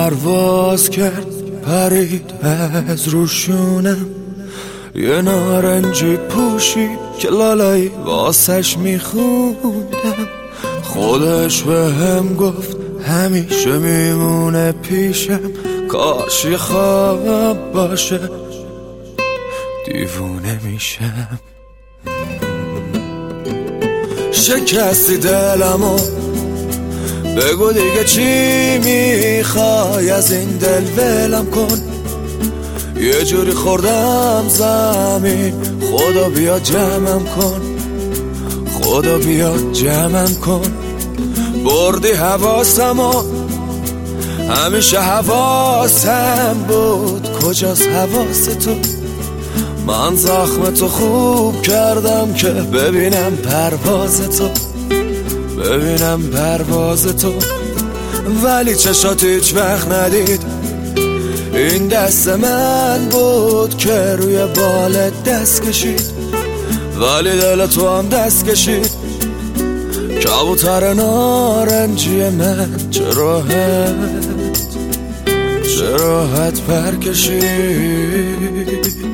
پرواز کرد پرید از روشونم، یه نارنجی پوشید که لالایی واسش میخوندم. خودش به هم گفت همیشه میمونه پیشم، کاش یه خواب باشه دیوونه میشم. شکستی دلمو، بگو دیگه چی میخوای از این دل ولم کن. یه جوری خوردم زمین، خدا بیا جمعم کن، خدا بیا جمعم کن. بردی حواسمو، همیشه حواسم بود، کجاست حواس تو؟ من زخم تو خوب کردم که ببینم پرواز تو، ببینم پرواز تو. ولی چشات هیچ وقت ندید این دست من بود که روی بالت دست کشید، ولی دل تو هم دست کشید. کبوتر نارنجی من چه راحت پر کشید.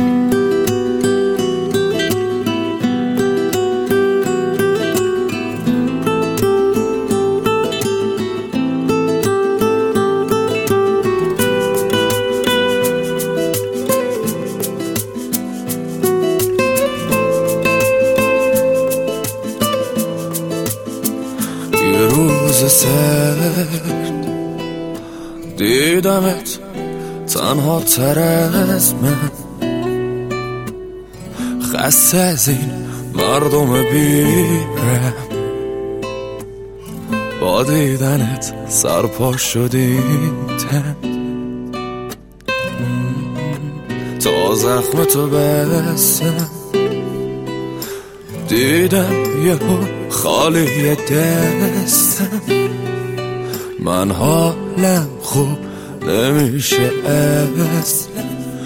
یه روز سرد دیدمت تنها تر از من، خسته از این مردم بیرم، با دیدنت سرپا شدیم تن. تا زخم تو بستم دیدم یهو خالی دستم، من حالم خوب نمیشه اصلا.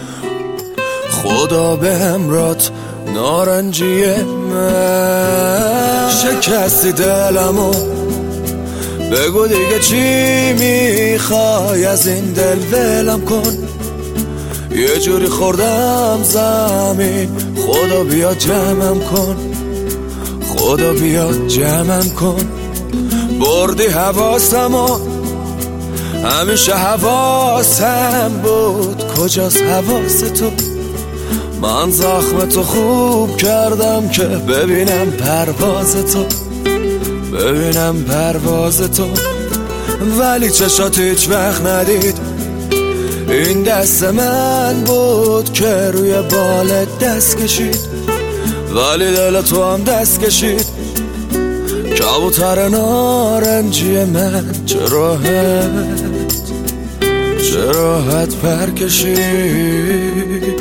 خدا به همرات نارنجی من. شکستی دلمو، بگو دیگه چی میخوای از این دل ولم کن. یه جوری خوردم زمین، خدا بیا جمعم کن، خدا بیا جمعم کن. بردی حواسمو، همیشه حواسم بود، کجاست حواس تو؟ من زخم تو خوب کردم که ببینم پرواز تو، ببینم پرواز تو. ولی چشات هیچ وقت ندید این دست من بود که روی بالت دست کشید، ولی دل تو هم دست کشید. کبوتر نارنجی من چه راحت پر کشید.